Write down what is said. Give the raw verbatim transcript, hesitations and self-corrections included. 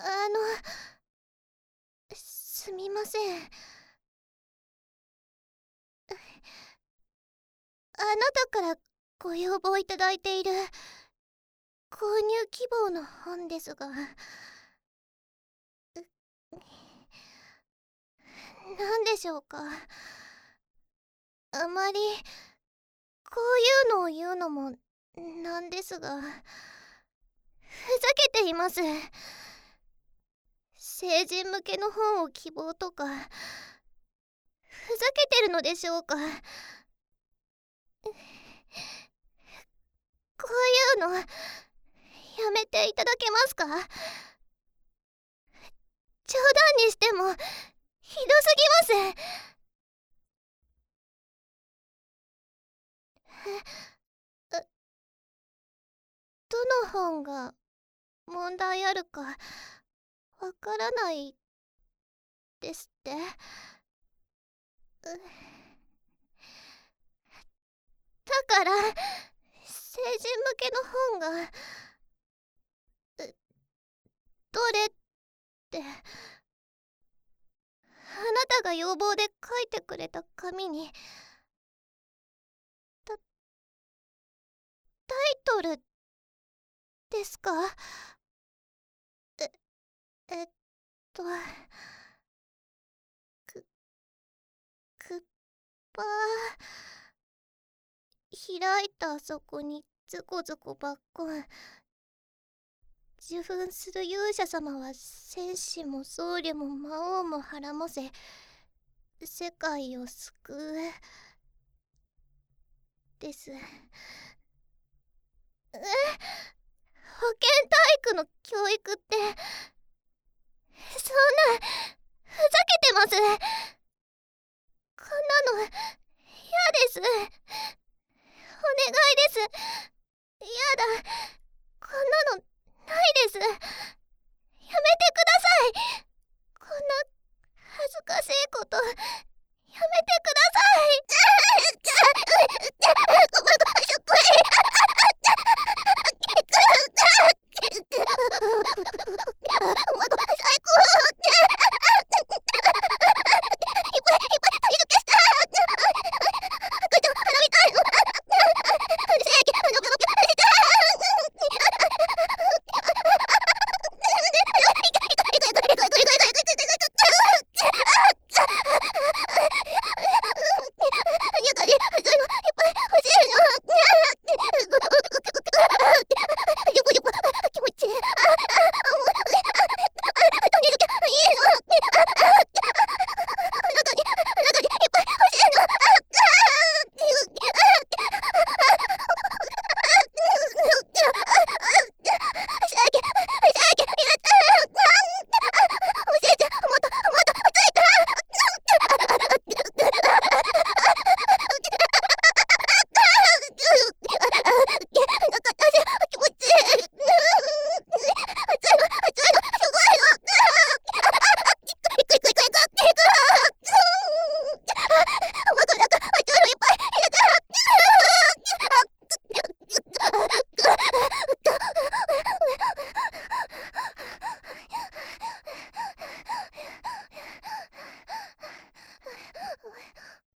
あの、すみません。あなたからご要望いただいている購入希望の本ですが、何でしょうか。あまりこういうのを言うのもなんですが、ふざけています。成人向けの本を希望とか、ふざけてるのでしょうか。こういうのやめていただけますか。冗談にしてもひどすぎます。えどの本が問題あるかわからないですって。だから成人向けの本がどれってあなたが要望で書いてくれた紙にタタイトルですか。ええっとくくっぱ開いたあそこにズコズコばっこん。受粉する勇者様は戦士も僧侶も魔王も孕ませ世界を救うです。え、保健体育の教育ってそんなふざけてます。こんなの嫌です。お願いです。やだ、こんなのないです。